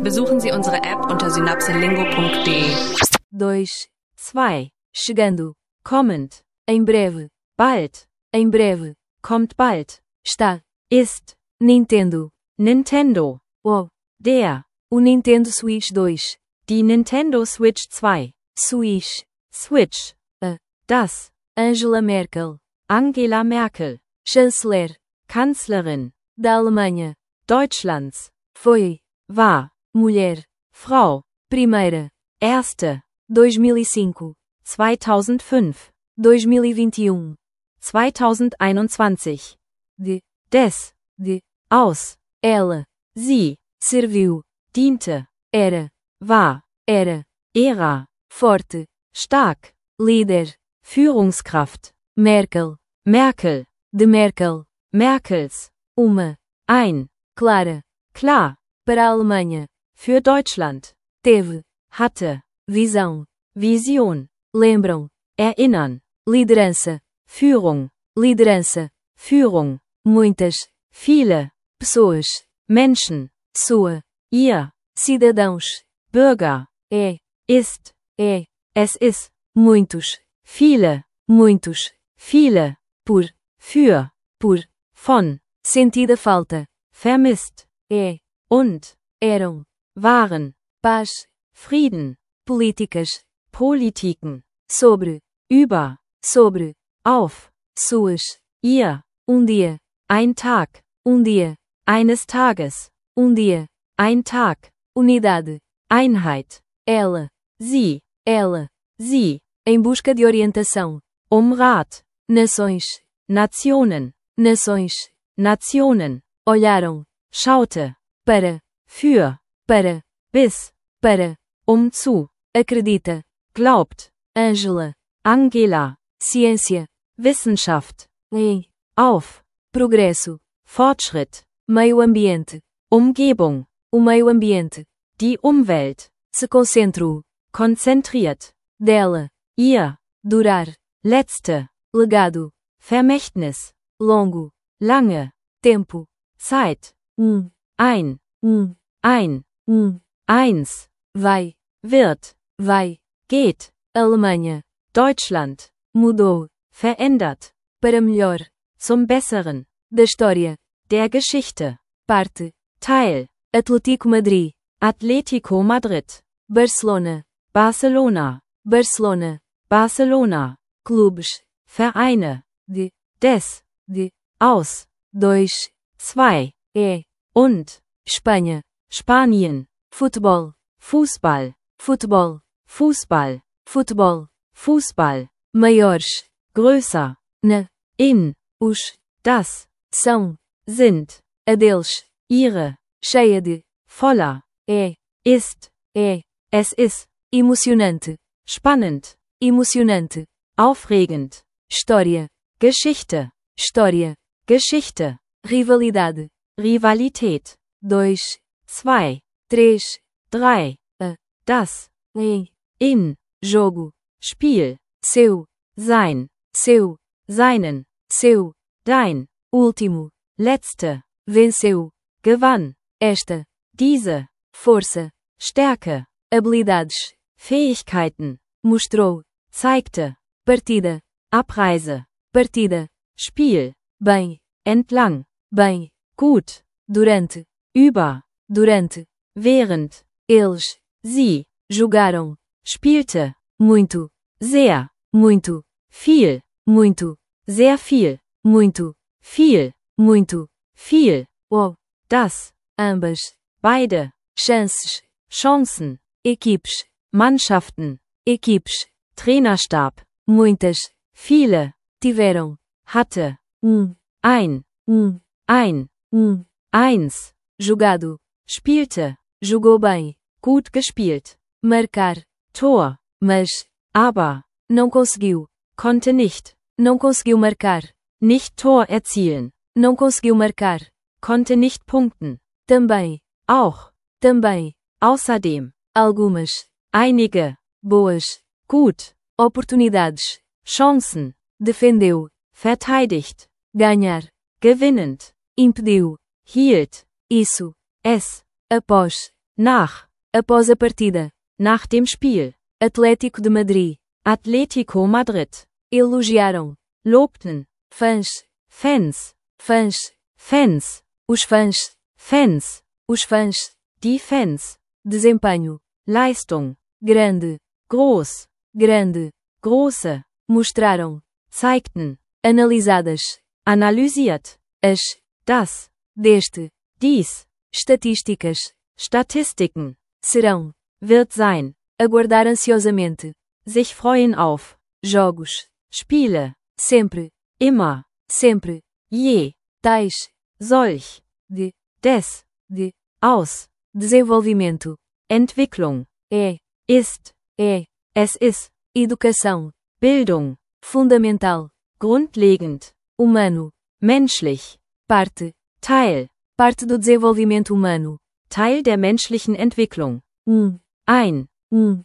Besuchen Sie unsere App unter synapselingo.de. 2, 2, chegando, kommend, em breve, bald, em breve, kommt bald, está, ist, Nintendo, Nintendo, o Nintendo Switch 2, die Nintendo Switch 2, Switch, Switch, das, Angela Merkel, Angela Merkel, chanceler, Kanzlerin, da Alemanha, Deutschlands, foi, war, mulher, Frau, primeira, erste, 2005, 2005, 2021, 2021, des, aus, ela, sie, serviu, diente, era, war, era, forte, stark, líder, Führungskraft, Merkel, Merkel, de Merkel, Merkels, uma, ein, clara, klar, para a Alemanha, für Deutschland, teve, hatte, visão, Vision, lembram, erinnern, liderança, Führung, Führung, muitas, viele, pessoas, Menschen, sua, ihr, cidadãos, Bürger, ist, es ist, muitos, viele, viele, por, für, von, sentida falta, vermisst, und, eram, waren, paz, Frieden, políticas, Politiken, sobre, sobre, auf, suas, ihr, dia, ein Tag, dia, eines Tages, dia, ein Tag, unidade, Einheit, ela, sie, em busca de orientação, Rat, nações, Nationen, olharam, schaute, para, für, bis, para, zu, acredita, glaubt, Angela, ciência, Wissenschaft, em, auf, progresso, Fortschritt, meio ambiente, Umgebung, o meio ambiente, die Umwelt, se concentrou, konzentriert, dela, ihr, durar, letzte, legado, Vermächtnis, longo, lange, tempo, Zeit, ein, eins, vai, wird, geht, Alemanha, Deutschland, mudou, verändert, para melhor, zum Besseren, da história, der Geschichte, parte, Teil, Atlético Madrid, Atletico Madrid, Barcelona, Barcelona, clubes, Vereine, des, aus, 2, 2, und, Espanha, Spanien, futebol, Fußball, maiores, größer, na, in, os, das, são, sind, a deles, ihre, cheia de, voller, ist, es ist, emocionante, spannend, emocionante, aufregend, história, Geschichte, rivalidade, Rivalität, 2, 2, 3, 3, das, em, in, jogo, Spiel, seu, sein, seu, seinen, seu, dein, último, letzte, venceu, gewann, esta, diese, força, Stärke, habilidades, Fähigkeiten, mostrou, zeigte, partida, Abreise, partida, Spiel, bem, entlang, bem, gut, durante, durante, während, eles, sie, jogaram, spielte, muito, sehr, muito, viel, muito, sehr viel, muito, viel, das, ambas, beide, chances, Chancen, equipes, Mannschaften, equipes, Trainerstab, muitas, viele, tiveram, hatte, ein, eins, jogado, spielte, jogou bem, gut gespielt, marcar, Tor, mas, aber, não conseguiu, konnte nicht, não conseguiu marcar, nicht Tor erzielen, não conseguiu marcar, konnte nicht punkten, também, auch, außerdem, algumas, einige, boas, gut, oportunidades, Chancen, defendeu, verteidigt, ganhar, gewinnend, impediu, hielt, isso, es, após, Nach. Após a partida. Nach dem Spiel. Atlético de Madrid. Atletico Madrid. Elogiaram. Lobten. Fãs. Fans. Fãs. Fans. Os fãs. Fans. Os fãs. Die Fans. Desempenho. Leistung. Grande. Groß. Grande. Große. Mostraram. Zeigten. Analisadas. Analysiert. As. Das. Deste. Dies. Estatísticas. Statistiken. Serão. Wird sein. Aguardar ansiosamente. Sich freuen auf. Jogos. Spiele. Sempre. Immer. Sempre. Je. Tais. Solch. De. Des. De. Aus. Desenvolvimento. Entwicklung. É. Ist. É. Es ist. Educação. Bildung. Fundamental. Grundlegend. Humano. Menschlich. Parte. Teil. Parte do desenvolvimento humano. Teil der menschlichen Entwicklung. Ein. Ein.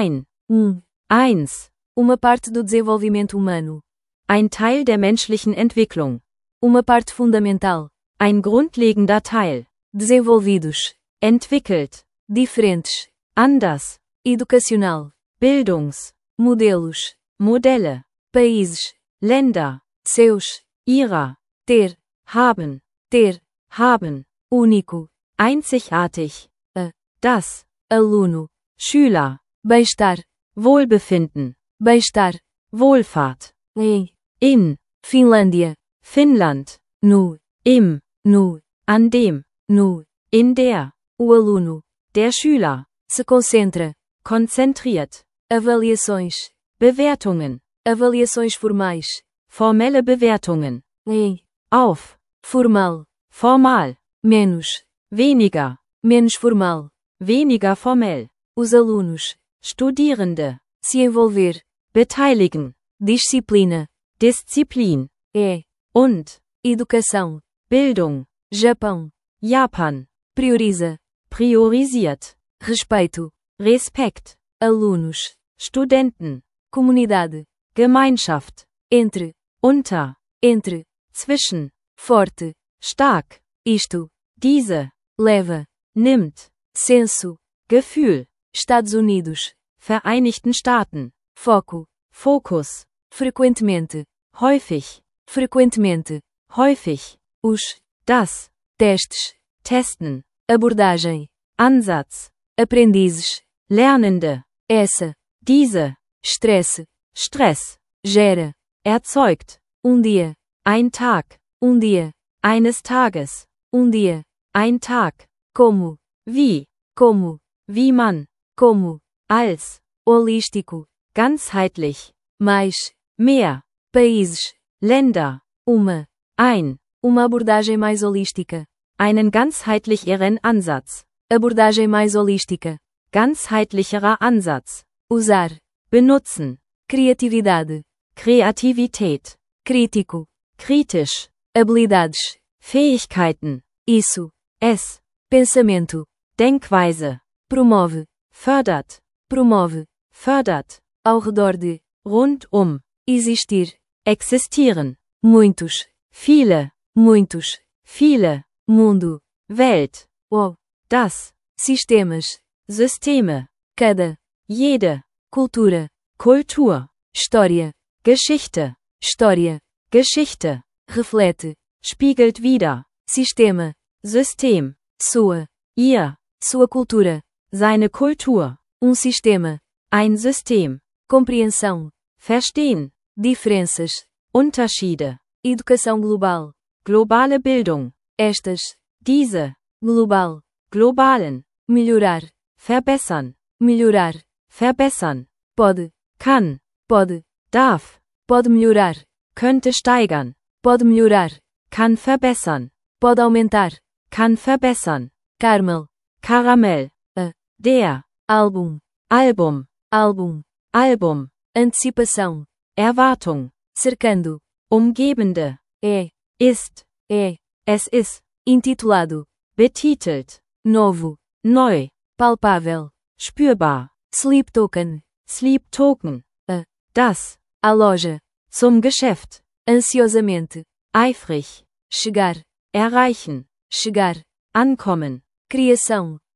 Eins. Uma parte do desenvolvimento humano. Ein Teil der menschlichen Entwicklung. Uma parte fundamental. Ein grundlegender Teil. Desenvolvidos. Entwickelt. Diferentes. Anders. Educacional. Bildungs. Modelos. Modelle. Países. Länder. Seus. Ihrer. Ter. Haben. Ter. Haben. Único. Einzigartig. Das. Aluno. Schüler. Bem-estar. Wohlbefinden. Bem-estar. Wohlfahrt. Em. In. Finlândia. Finnland. No. Im. No. An dem. No. In der. O aluno. Der Schüler. Se concentra. Konzentriert. Avaliações. Bewertungen. Avaliações formais. Formelle Bewertungen. Em. Auf. Formal. Formal. Menos. Weniger. Menos formal. Weniger formell. Os alunos. Studierende. Se envolver. Beteiligen. Disciplina. Disziplin. É. Und. Educação. Bildung. Japão. Japan. Prioriza. Priorisiert. Respeito. Respekt. Alunos. Studenten. Comunidade. Gemeinschaft. Entre. Unter. Entre. Zwischen. Forte. Stark. Isto. Diese. Leva. Nimmt. Senso. Gefühl. Estados Unidos. Vereinigten Staaten. Foco. Fokus. Frequentemente. Häufig. Frequentemente. Häufig. Os. Das. Testes. Testen. Abordagem. Ansatz. Aprendizes. Lernende. Essa. Diese. Estresse. Stress. Gera. Erzeugt. Dia. Ein Tag. Dia. Eines Tages. Dia. Ein Tag. Como. Wie. Como. Wie man. Como. Als. Holístico. Ganzheitlich. Mais. Mehr. Países. Länder. Uma. Ein. Uma abordagem mais holística. Einen ganzheitlicheren Ansatz. Abordagem mais holística. Ganzheitlicherer Ansatz. Usar. Benutzen. Criatividade. Kreativität. Crítico. Kritisch. Habilidades. Fähigkeiten. Isso. Es. Pensamento. Denkweise. Promove. Fördert. Promove. Fördert. Ao redor de. Rundum. Existir. Existieren. Muitos. Viele. Muitos. Viele. Mundo. Welt. O. Das. Sistemas. Systeme. Cada. Jede. Cultura. Kultur. História. Geschichte. História. Geschichte. Reflete. Spiegelt wider. Sistema. System. Sua. Ihr. Sua cultura. Seine Kultur. Sistema. Ein System. Compreensão. Verstehen. Diferenças. Unterschiede. Educação global. Globale Bildung. Estas. Diese. Global. Globalen. Melhorar. Verbessern. Melhorar. Verbessern. Pode. Kann. Pode. Darf. Pode melhorar. Könnte steigern. Pode melhorar. Kann verbessern. Pode aumentar. Kann verbessern. Caramel. Karamell. A. Der. Álbum. Album. Álbum. Album. Antecipação. Erwartung. Cercando. Umgebende. É. Ist. É. Es ist. Intitulado. Betitelt. Novo. Neu. Palpável. Spürbar. Sleep token. Sleep Token. A. Das. À loja. Zum Geschäft. Ansiosamente. Eifrig. Chegar. Erreichen. Chegar. Ankommen. Criação.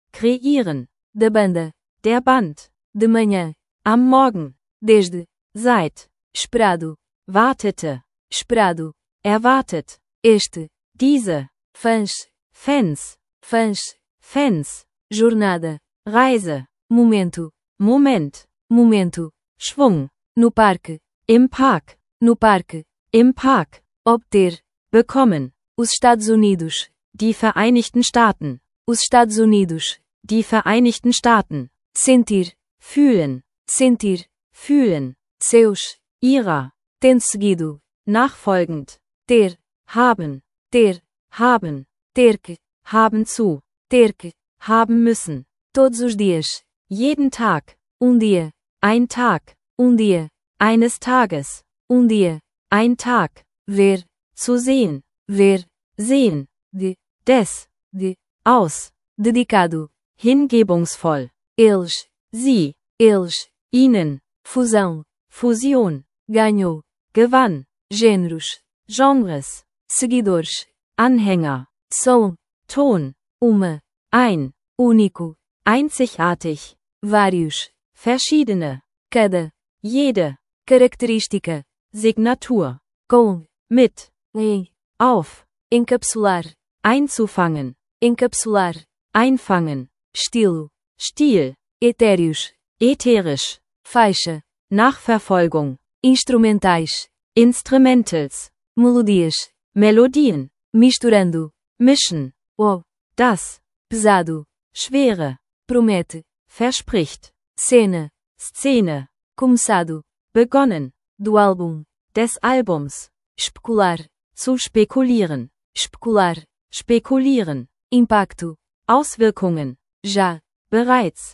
kreieren, da banda, der Band, de manhã, am Morgen, desde, seit, esperado, wartete, esperado, erwartet, este, diese, fãs, Fans, fãs, Fans, jornada, Reise, momento, Moment, momento, Schwung, no parque, im Park, no parque, im Park, obter, bekommen, os Estados Unidos, die Vereinigten Staaten, os Estados Unidos, die Vereinigten Staaten, sentir, fühlen, sentir, fühlen, seus, ihrer, tendo seguido, nachfolgend, ter, haben, ter, haben, ter que, haben zu, ter que, haben müssen, todos os dias, jeden Tag, dia, ein Tag, dia, eines Tages, dia, ein Tag, ver, zu sehen, ver, sehen, de, de, aus, dedicado, hingebungsvoll, eles, sie, eles, ihnen, fusão, Fusion, ganhou, gewann, gêneros, Genres, seguidores, Anhänger, som, Ton, uma, ein, único, einzigartig, vários, verschiedene, cada, jede, característica, Signatur, com, mit, em, auf, encapsular, einzufangen, encapsular, einfangen, estilo, Stil, etéreos, ätherisch, faixa, Nachverfolgung, instrumentais, Instrumentals, melodias, Melodien, misturando, mischen, o, das, pesado, schwere, promete, verspricht, cena, Szene, começado, begonnen, do álbum, des Albums, especular, zu spekulieren, especular, spekulieren, impacto, Auswirkungen, já, bereits,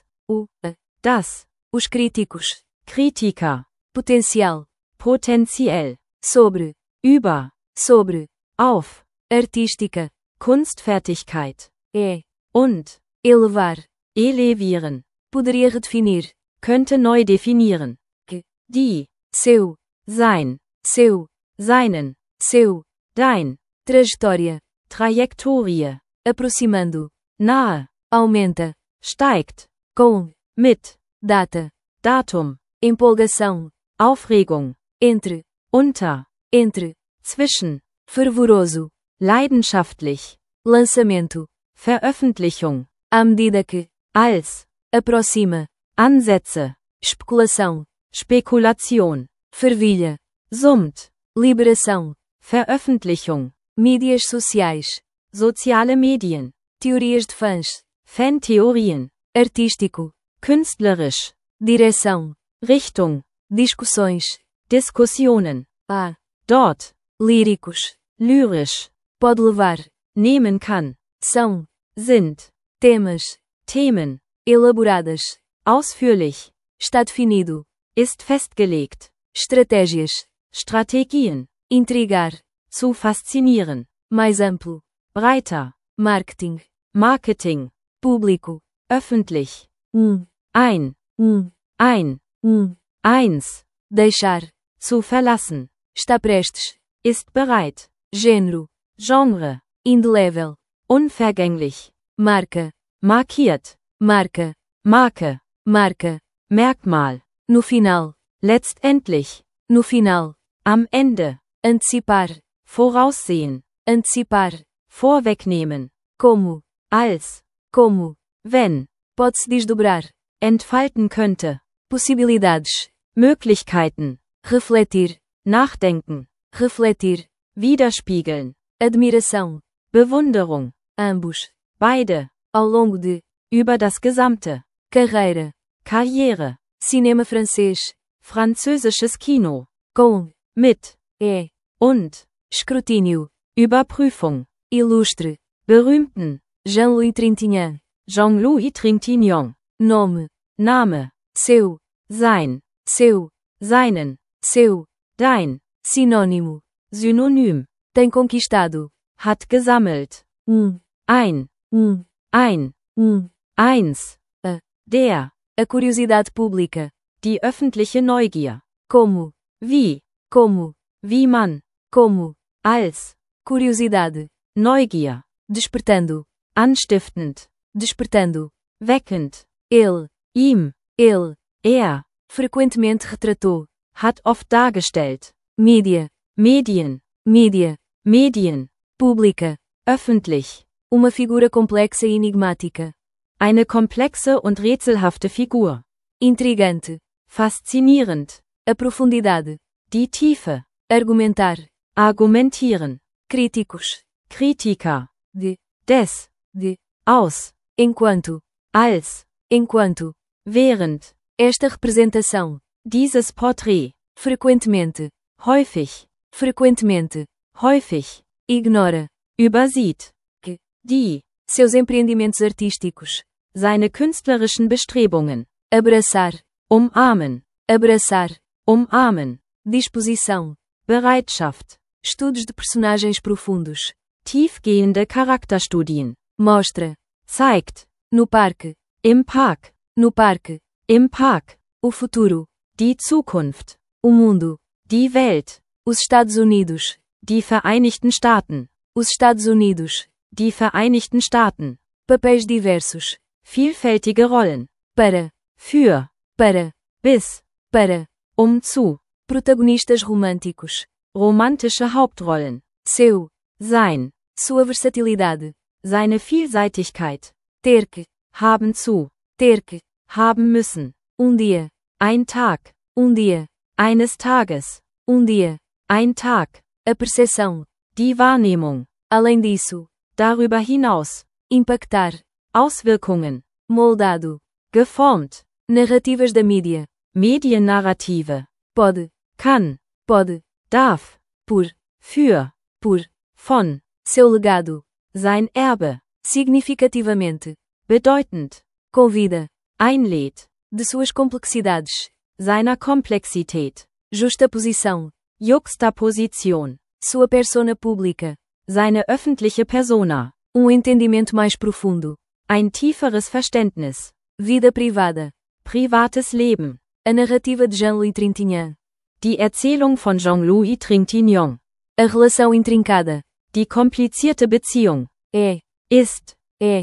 das, os críticos, Kritiker, potencial, potenziell, sobre, über, sobre, auf, artística, Kunstfertigkeit, und, elevar, elevieren, poderia redefinir, könnte neu definieren, die, seu, sein, seu, seinen, seu, dein, trajetória, Trajektorie, aproximando, nahe, aumenta, steigt, com, mit, data, Datum, empolgação, Aufregung, entre, unter, entre, zwischen, fervoroso, leidenschaftlich, lançamento, Veröffentlichung, à medida que, als, aproxima, Ansätze, especulação, Spekulation, fervilha, summt, liberação, Veröffentlichung, mídias sociais, soziale Medien, teorias de fãs, Fantheorien, artístico, künstlerisch, direção, Richtung, discussões, Diskussionen, dort, líricos, lyrisch, pode levar, nehmen kann, são, sind, temas, Themen, elaboradas, ausführlich, está definido, ist festgelegt, estratégias, Strategien, intrigar, zu faszinieren, mais amplo, breiter, marketing, Marketing, público, öffentlich, ein, ein, eins, deixar, zu verlassen, está prestes, ist bereit, gênero, Genre, indelével, unvergänglich, marca, markiert, marca, Marke, marca, Merkmal, no final, letztendlich, no final, am Ende, antecipar, voraussehen, antecipar, vorwegnehmen, como, als, wenn, pode-se desdobrar, entfalten könnte, possibilidades, Möglichkeiten, refletir, nachdenken, refletir, widerspiegeln, admiração, Bewunderung, ambos, beide, ao longo de, über das gesamte, carreira, Karriere, cinema francês, französisches Kino, com, mit, und, escrutínio, Überprüfung, ilustre, berühmten, Jean-Louis Trintignant, Jean-Louis Trintignant, nome, Name, seu, sein, seu, seinen, seu, dein, sinônimo, Synonym, tem conquistado, hat gesammelt, ein, eins, der, a curiosidade pública, die öffentliche Neugier, como, wie man, como, als, curiosidade, Neugier, despertando, anstiftend, despertando, weckend, Ele. ihm, Ele. er, Frequentemente retratou. hat oft dargestellt, Mídia. Medien, Mídia. Medien, Pública. öffentlich, Uma figura complexa e enigmática. eine komplexe und rätselhafte Figur, Intrigante. faszinierend, A profundidade. die Tiefe, Argumentar. argumentieren, Críticos. Kritiker, De. des, De. aus, Enquanto. als, Enquanto. während, Esta representação. dieses Porträt, Frequentemente. häufig, Frequentemente. häufig, Ignora. übersieht, Que. die, Seus empreendimentos artísticos. seine künstlerischen Bestrebungen, Abraçar. umarmen, Abraçar. umarmen, Disposição. Bereitschaft, Estudos de personagens profundos. tiefgehende Charakterstudien, Mostra. zeigt, No parque. im Park, No parque. im Park, O futuro. die Zukunft, O mundo. die Welt, Os Estados Unidos. die Vereinigten Staaten, Os Estados Unidos. die Vereinigten Staaten, Papéis diversos. vielfältige Rollen, Para. für, Para. bis, Para. zu, Protagonistas românticos. romantische Hauptrollen, Seu. sein, Sua versatilidade. seine Vielseitigkeit, Ter que. haben zu, Ter que. haben müssen, Dia. ein Tag, Dia. eines Tages, Dia. ein Tag, A percepção. die Wahrnehmung, Além disso. darüber hinaus, Impactar. Auswirkungen, Moldado. geformt, Narrativas da mídia. Mediennarrative, Pode. kann, Pode. darf, Por. für, Por. von, Seu legado. sein Erbe, Significativamente. bedeutend, Convida. einlädt, De suas complexidades. seiner Komplexität, Justaposição. Juxtaposition, Sua persona pública. seine öffentliche Persona, Entendimento mais profundo. ein tieferes Verständnis, Vida privada. privates Leben, A narrativa de Jean-Louis Trintignant. die Erzählung von Jean-Louis Trintignant, A relação intrincada. die komplizierte Beziehung, É. ist,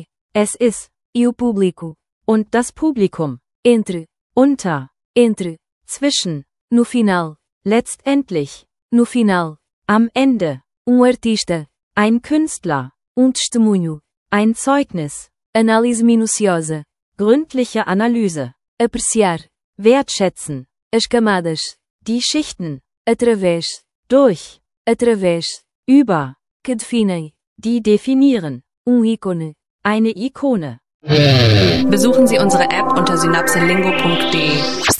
Es ist, e o público. und das Publikum, Entre. unter, Entre. zwischen, No final. letztendlich, No final. am Ende, Artista. ein Künstler, Testemunho. ein Zeugnis, Análise minuciosa. gründliche Analyse, Apreciar. wertschätzen, As camadas. die Schichten, Através. durch, Através. über, Que definem. die definieren, Ícone. eine Ikone. Besuchen Sie unsere App unter synapselingo.de.